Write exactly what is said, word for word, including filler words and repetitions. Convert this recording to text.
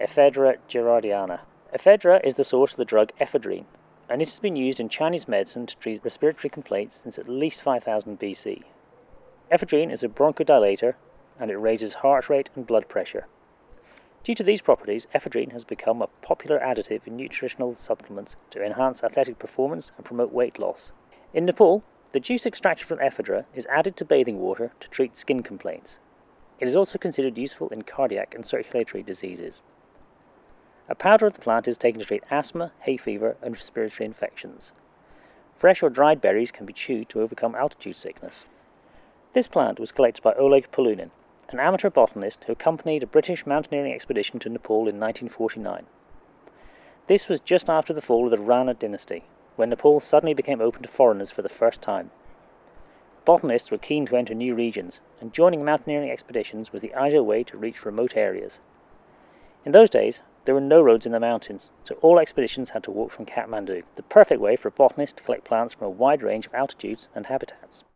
Ephedra gerardiana. Ephedra is the source of the drug ephedrine, and it has been used in Chinese medicine to treat respiratory complaints since at least five thousand B C. Ephedrine is a bronchodilator, and it raises heart rate and blood pressure. Due to these properties, ephedrine has become a popular additive in nutritional supplements to enhance athletic performance and promote weight loss. In Nepal, the juice extracted from ephedra is added to bathing water to treat skin complaints. It is also considered useful in cardiac and circulatory diseases. A powder of the plant is taken to treat asthma, hay fever, and respiratory infections. Fresh or dried berries can be chewed to overcome altitude sickness. This plant was collected by Oleg Polunin, an amateur botanist who accompanied a British mountaineering expedition to Nepal in nineteen forty-nine. This was just after the fall of the Rana dynasty, when Nepal suddenly became open to foreigners for the first time. Botanists were keen to enter new regions, and joining mountaineering expeditions was the ideal way to reach remote areas. In those days, there were no roads in the mountains, so all expeditions had to walk from Kathmandu, the perfect way for a botanist to collect plants from a wide range of altitudes and habitats.